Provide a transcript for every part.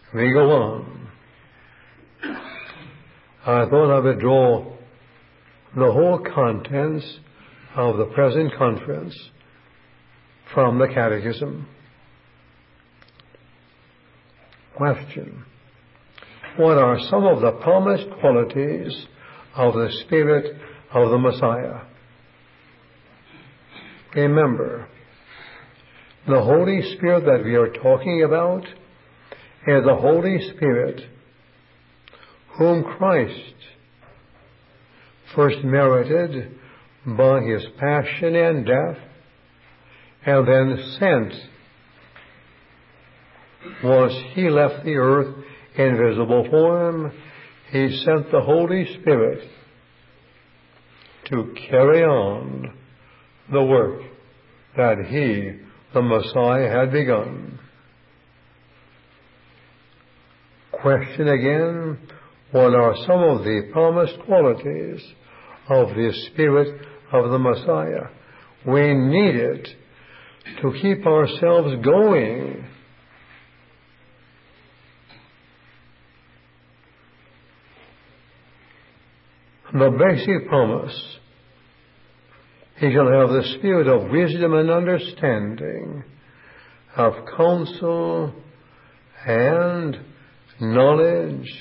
We go on. I thought I would draw the whole contents of the present conference from the Catechism. Question: what are some of the promised qualities of the Spirit of the Messiah? Remember, the Holy Spirit that we are talking about is the Holy Spirit whom Christ first merited by His passion and death, and then sent once He left the earth in visible form. He sent the Holy Spirit to carry on the work that He, the Messiah, had begun. Question again: what are some of the promised qualities of the Spirit of the Messiah? We need it to keep ourselves going. The basic promise: He shall have the spirit of wisdom and understanding, of counsel and knowledge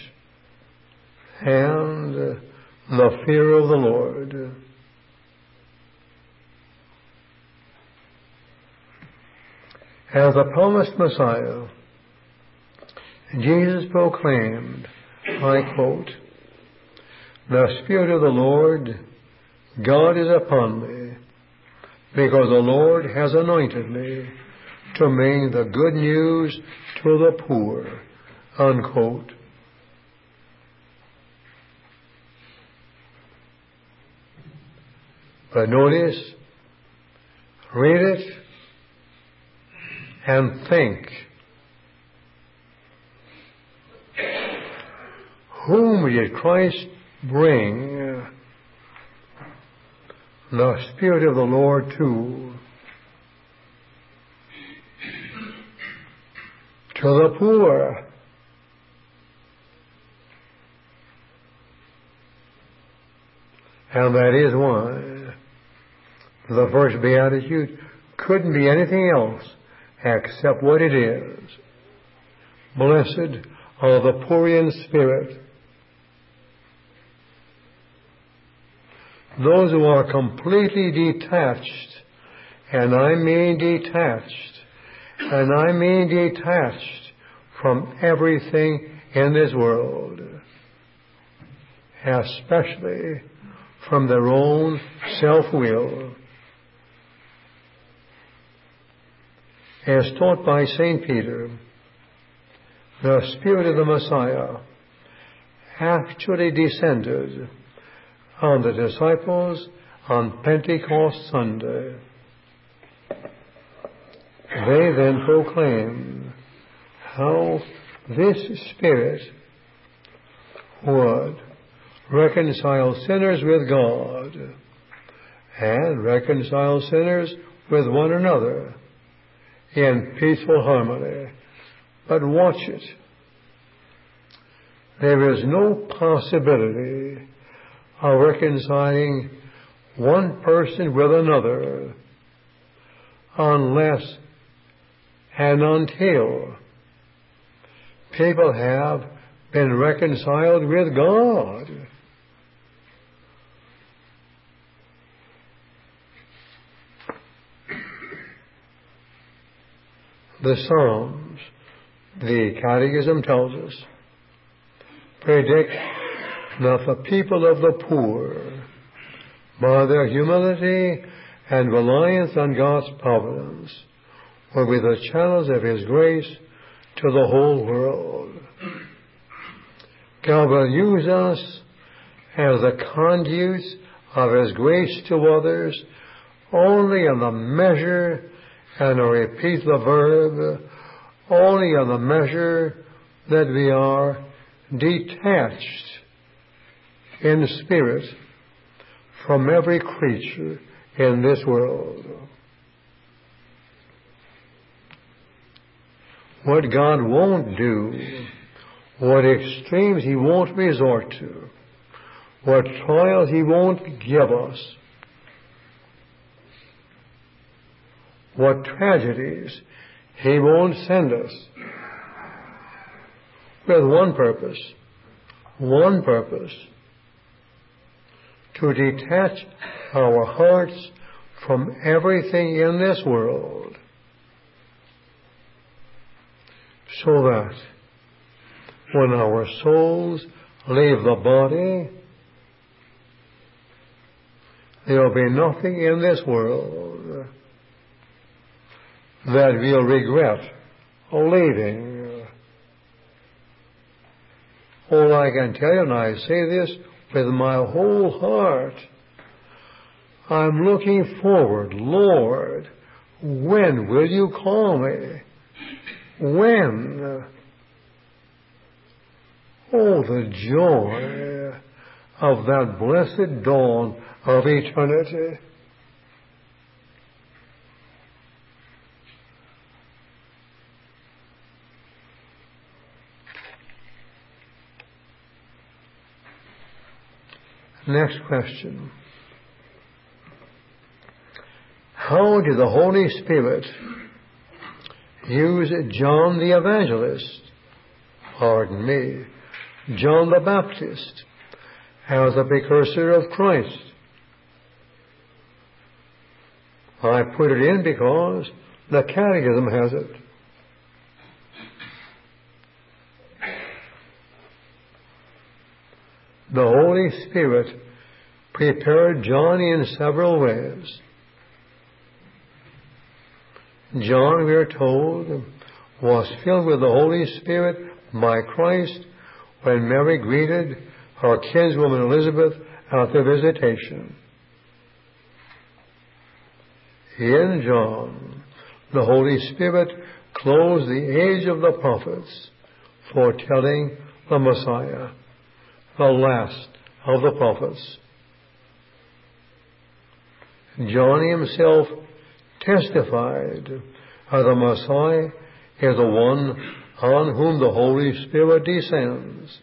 and the fear of the Lord. As the promised Messiah, Jesus proclaimed, I quote, "The Spirit of the Lord God is upon me, because the Lord has anointed me to bring the good news to the poor," unquote. But notice, read it, and think. Whom did Christ bring the Spirit of the Lord to? To the poor. And that is why the first beatitude couldn't be anything else except what it is. Blessed are the poor in spirit. Those who are completely detached, and I mean detached from everything in this world, especially from their own self-will. As taught by St. Peter, the Spirit of the Messiah actually descended on the disciples on Pentecost Sunday. They then proclaimed how this Spirit would reconcile sinners with God and reconcile sinners with one another in peaceful harmony. But watch it. There is no possibility of reconciling one person with another unless and until people have been reconciled with God. The Psalms, the Catechism tells us, predict that the people of the poor, by their humility and reliance on God's providence, will be the channels of His grace to the whole world. God will use us as the conduits of His grace to others only in the measure, and I repeat the verb, only in the measure that we are detached in spirit from every creature in this world. What God won't do what extremes He won't resort to, what trials He won't give us, what tragedies He won't send us, with one purpose, to detach our hearts from everything in this world, so that when our souls leave the body, there will be nothing in this world that we'll regret leaving. All I can tell you, and I say this with my whole heart, I'm looking forward. Lord, when will you call me? When? Oh, the joy of that blessed dawn of eternity. Next question. How did the Holy Spirit use John the Evangelist, John the Baptist, as a precursor of Christ? I put it in because the Catechism has it. The Holy Spirit prepared John in several ways. John, we are told, was filled with the Holy Spirit by Christ when Mary greeted her kinswoman Elizabeth at the visitation. In John, the Holy Spirit closed the age of the prophets, foretelling the Messiah, the last of the prophets. John himself testified that the Messiah is the one on whom the Holy Spirit descends.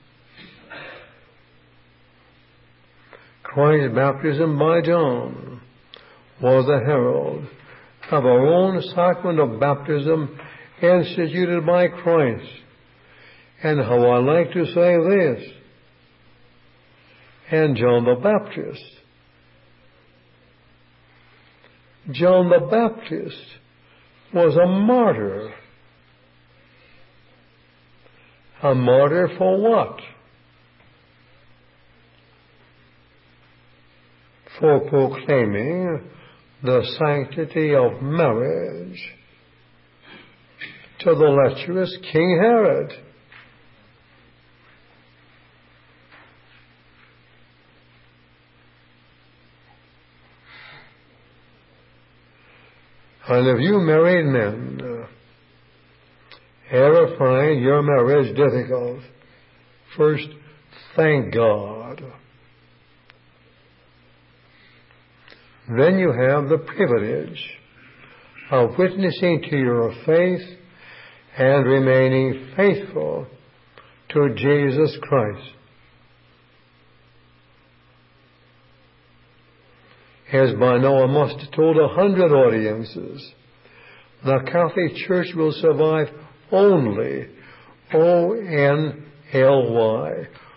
Christ's baptism by John was the herald of our own sacrament of baptism instituted by Christ. And how I like to say this, and John the Baptist. John the Baptist was a martyr. A martyr for what? For proclaiming the sanctity of marriage to the lecherous King Herod. And if you married men ever find your marriage difficult, first, thank God. Then you have the privilege of witnessing to your faith and remaining faithful to Jesus Christ. As by now I must have told 100 audiences, the Catholic Church will survive only, O-N-L-Y,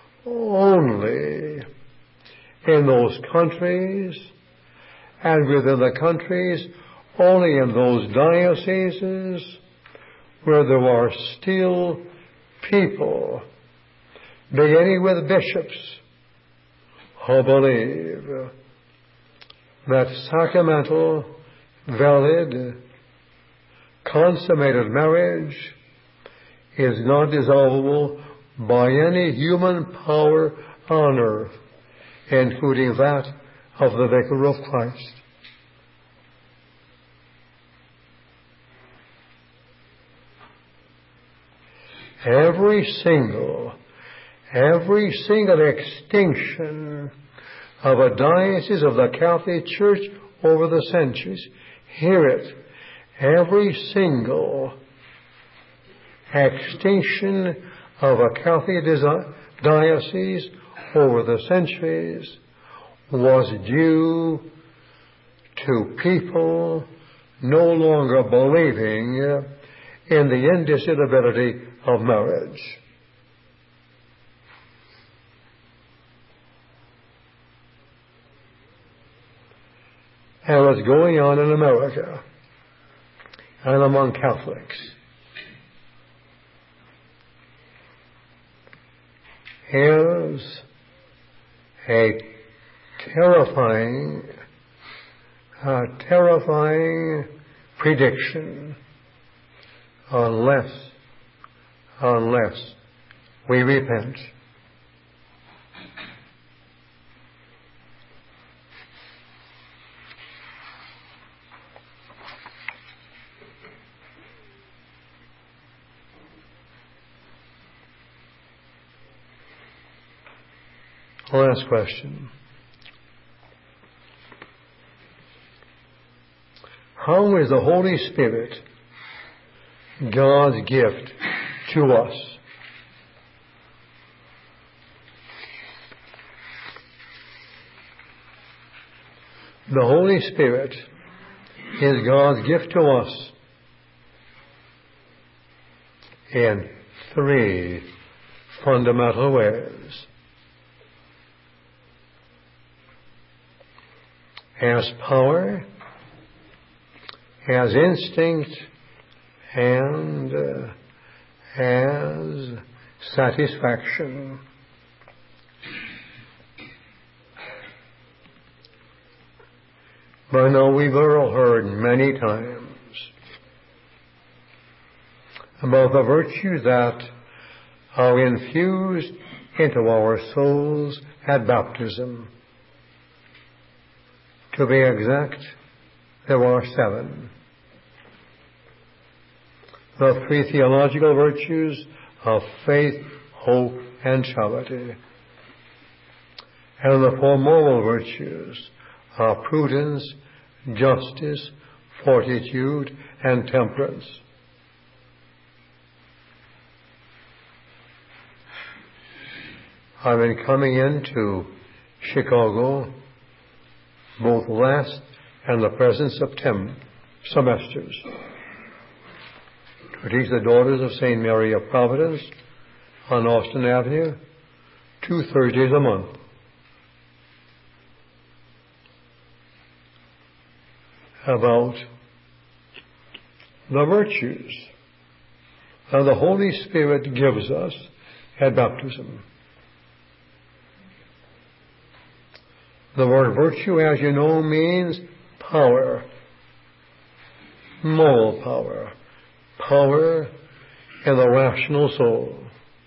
only in those countries, and within the countries, only in those dioceses where there are still people, beginning with bishops, who believe that sacramental, valid, consummated marriage is not dissolvable by any human power on earth, including that of the Vicar of Christ. Every single extinction of a diocese of the Catholic Church over the centuries, hear it, every single extinction of a Catholic diocese over the centuries was due to people no longer believing in the indissolubility of marriage. And what's going on in America and among Catholics is a terrifying prediction unless we repent. Last question. How is the Holy Spirit God's gift to us? The Holy Spirit is God's gift to us in three fundamental ways. As power, as instinct, and as satisfaction. By now we've all heard many times about the virtues that are infused into our souls at baptism. To be exact, there are 7. The 3 theological virtues of faith, hope, and charity. And the 4 moral virtues of prudence, justice, fortitude, and temperance. I've been coming into Chicago both last and the present semesters to teach the Daughters of St. Mary of Providence on Austin Avenue 2 Thursdays a month. About the virtues that the Holy Spirit gives us at baptism. The word virtue, as you know, means power, moral power, power in the rational soul.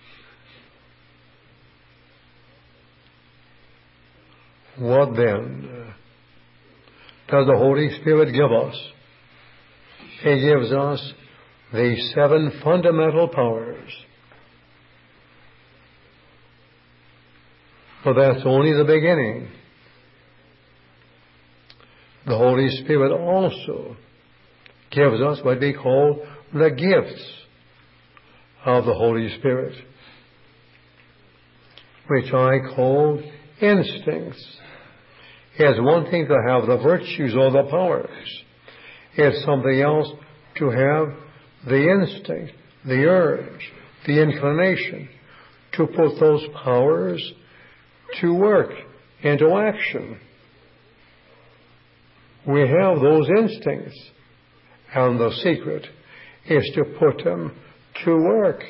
What then does the Holy Spirit give us? He gives us the 7 fundamental powers. But that's only the beginning. The Holy Spirit also gives us what we call the gifts of the Holy Spirit, which I call instincts. It's one thing to have the virtues or the powers. It's something else to have the instinct, the urge, the inclination to put those powers to work, into action. We have those instincts, and the secret is to put them to work.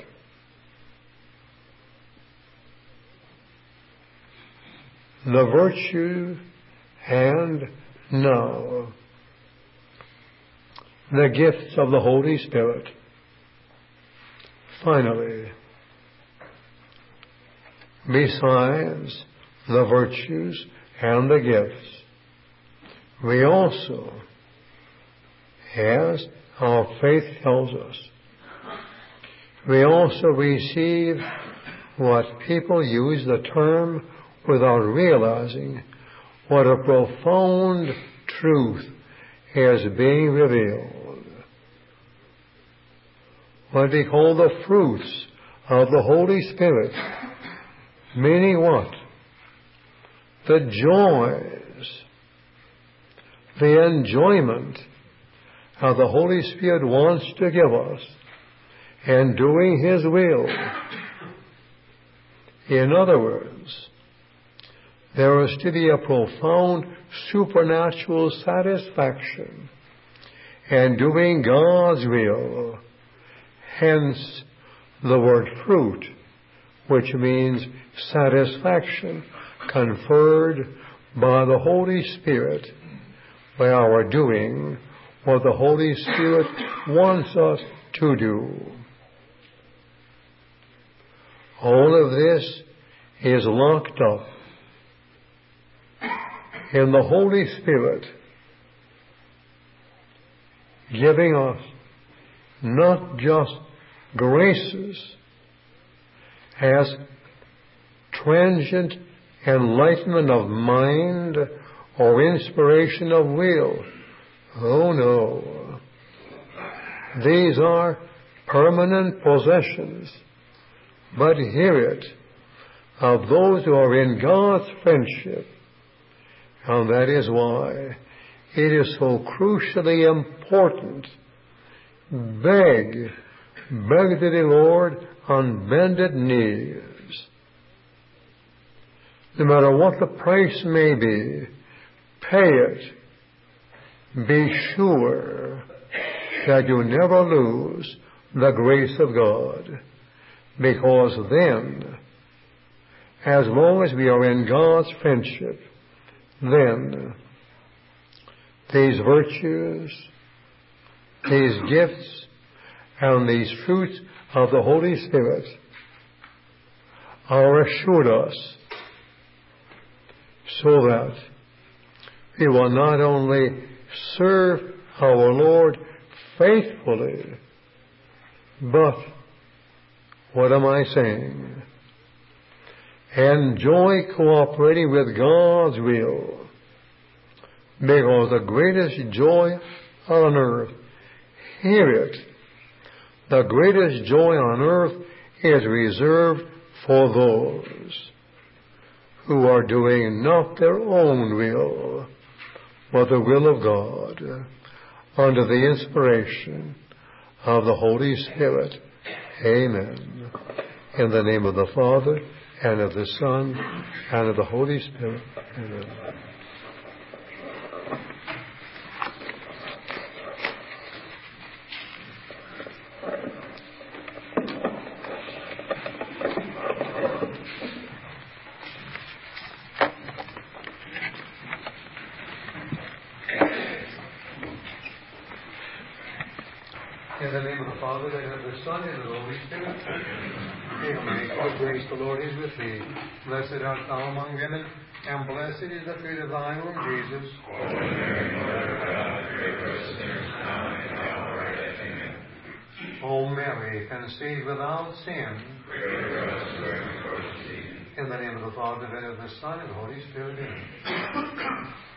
The virtue and now the gifts of the Holy Spirit. Finally, besides the virtues and the gifts, we also, as our faith tells us, we also receive what people use the term without realizing what a profound truth is being revealed. What we call the fruits of the Holy Spirit. Meaning what? The joys, the enjoyment of the Holy Spirit wants to give us in doing His will. In other words, there is to be a profound supernatural satisfaction in doing God's will. Hence the word fruit, which means satisfaction conferred by the Holy Spirit by our doing what the Holy Spirit wants us to do. All of this is locked up in the Holy Spirit, giving us not just graces as transient enlightenment of mind or inspiration of will. Oh no. These are permanent possessions. But hear it, of those who are in God's friendship. And that is why it is so crucially important. Beg to the Lord on bended knees. No matter what the price may be, pay it. Be sure that you never lose the grace of God. Because then, as long as we are in God's friendship, then these virtues, these gifts, and these fruits of the Holy Spirit are assured us, so that we will not only serve our Lord faithfully, but, what am I saying? Enjoy cooperating with God's will. Because the greatest joy on earth, hear it, the greatest joy on earth is reserved for those who are doing not their own will, but the will of God, under the inspiration of the Holy Spirit. Amen. In the name of the Father, and of the Son, and of the Holy Spirit. Amen. In the name of the Father, and of the Son, and of the Holy Spirit. Amen. God grace, the Lord is with thee. Blessed art thou among women, and blessed is the fruit of thy womb, Jesus. O Mary, conceived without sin. In the name of the Father, and of the Son, and of the Holy Spirit. Amen.